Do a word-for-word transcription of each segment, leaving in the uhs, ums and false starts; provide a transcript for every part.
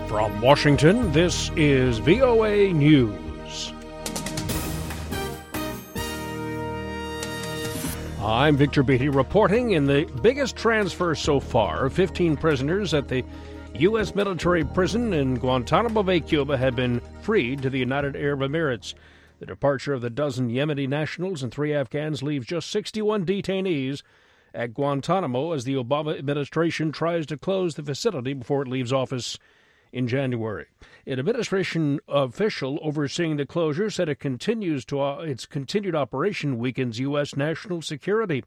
From Washington, this is V O A News. I'm Victor Beatty reporting in the biggest transfer so far. fifteen prisoners at the U S military prison in Guantanamo Bay, Cuba, have been freed to the United Arab Emirates. The departure of the dozen Yemeni nationals and three Afghans leaves just sixty-one detainees at Guantanamo as the Obama administration tries to close the facility before it leaves office in January. An administration official overseeing the closure said it continues to uh, its continued operation weakens U S national security.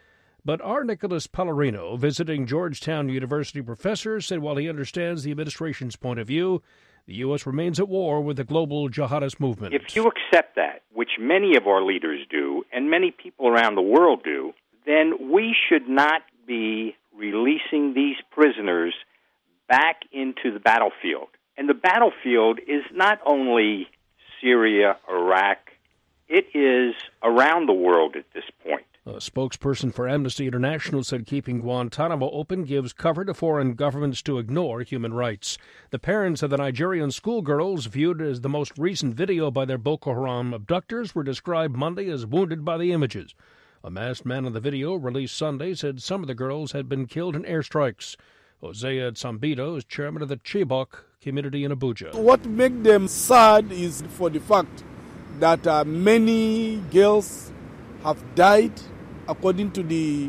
But R. Nicholas Pallarino, visiting Georgetown University professor, said while he understands the administration's point of view, the U S remains at war with the global jihadist movement. If you accept that, which many of our leaders do, and many people around the world do, then we should not be releasing these prisoners back into the battlefield. And the battlefield is not only Syria, Iraq, it is around the world at this point. A spokesperson for Amnesty International said keeping Guantanamo open gives cover to foreign governments to ignore human rights. The parents of the Nigerian schoolgirls, viewed as the most recent video by their Boko Haram abductors, were described Monday as wounded by the images. A masked man in the video, released Sunday, said some of the girls had been killed in airstrikes. Hosea Tsambido is chairman of the Chibok community in Abuja. What makes them sad is for the fact that uh, many girls have died, according to the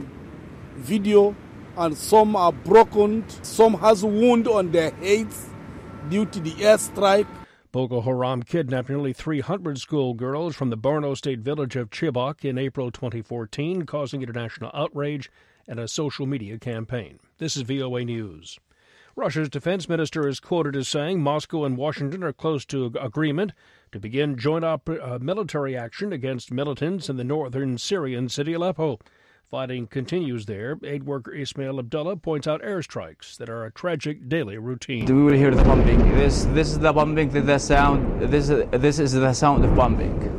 video, and some are broken, some has wound on their heads due to the airstrike. Boko Haram kidnapped nearly three hundred schoolgirls from the Borno state village of Chibok in April twenty fourteen, causing international outrage and a social media campaign. This is V O A News. Russia's defense minister is quoted as saying Moscow and Washington are close to agreement to begin joint op- uh, military action against militants in the northern Syrian city Aleppo. Fighting continues there. Aid worker Ismail Abdullah points out airstrikes that are a tragic daily routine. We will hear the bombing. This, this is the bombing. This is the sound. This, this is the sound of bombing.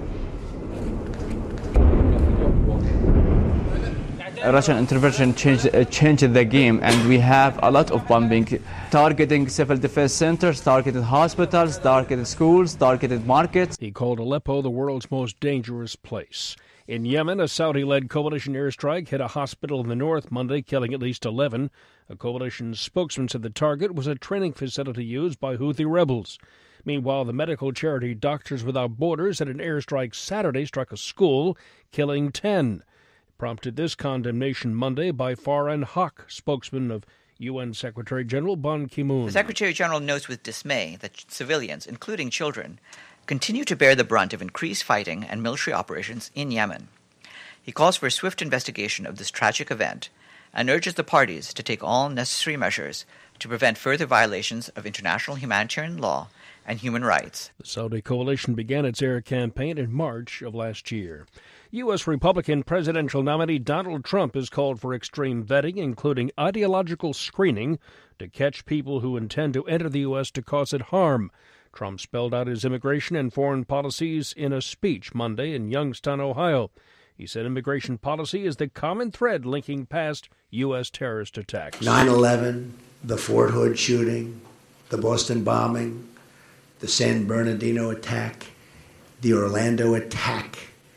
Russian intervention changed, uh, changed the game, and we have a lot of bombing, targeting civil defense centers, targeted hospitals, targeted schools, targeted markets. He called Aleppo the world's most dangerous place. In Yemen, a Saudi-led coalition airstrike hit a hospital in the north Monday, killing at least eleven. A coalition spokesman said the target was a training facility used by Houthi rebels. Meanwhile, the medical charity Doctors Without Borders said an airstrike Saturday struck a school, killing ten. Prompted this condemnation Monday by Farhan Haq, spokesman of U N Secretary General Ban Ki-moon. The Secretary General notes with dismay that civilians, including children, continue to bear the brunt of increased fighting and military operations in Yemen. He calls for a swift investigation of this tragic event and urges the parties to take all necessary measures to prevent further violations of international humanitarian law and human rights. The Saudi coalition began its air campaign in March of last year. U S. Republican presidential nominee Donald Trump has called for extreme vetting, including ideological screening, to catch people who intend to enter the U S to cause it harm. Trump spelled out his immigration and foreign policies in a speech Monday in Youngstown, Ohio. He said immigration policy is the common thread linking past U S terrorist attacks. nine eleven, the Fort Hood shooting, the Boston bombing, the San Bernardino attack, the Orlando attack,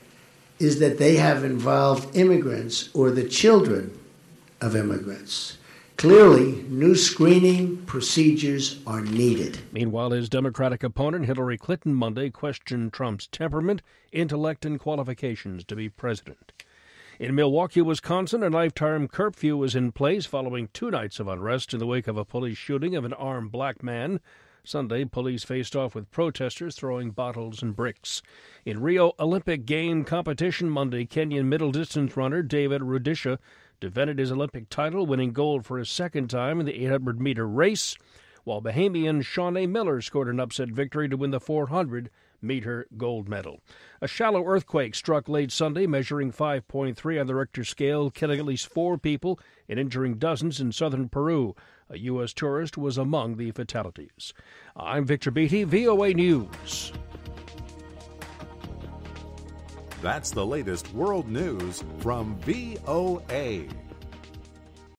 is that they have involved immigrants or the children of immigrants. Clearly, new screening procedures are needed. Meanwhile, his Democratic opponent, Hillary Clinton, Monday questioned Trump's temperament, intellect, and qualifications to be president. In Milwaukee, Wisconsin, a lifetime curfew was in place following two nights of unrest in the wake of a police shooting of an armed black man. Sunday, police faced off with protesters throwing bottles and bricks. In Rio Olympic game competition Monday, Kenyan middle-distance runner David Rudisha defended his Olympic title, winning gold for his second time in the eight hundred meter race, while Bahamian Shawnee Miller scored an upset victory to win the four hundred meter gold medal. A shallow earthquake struck late Sunday, measuring five point three on the Richter scale, killing at least four people and injuring dozens in southern Peru. A U S tourist was among the fatalities. I'm Victor Beatty, V O A News. That's the latest world news from V O A.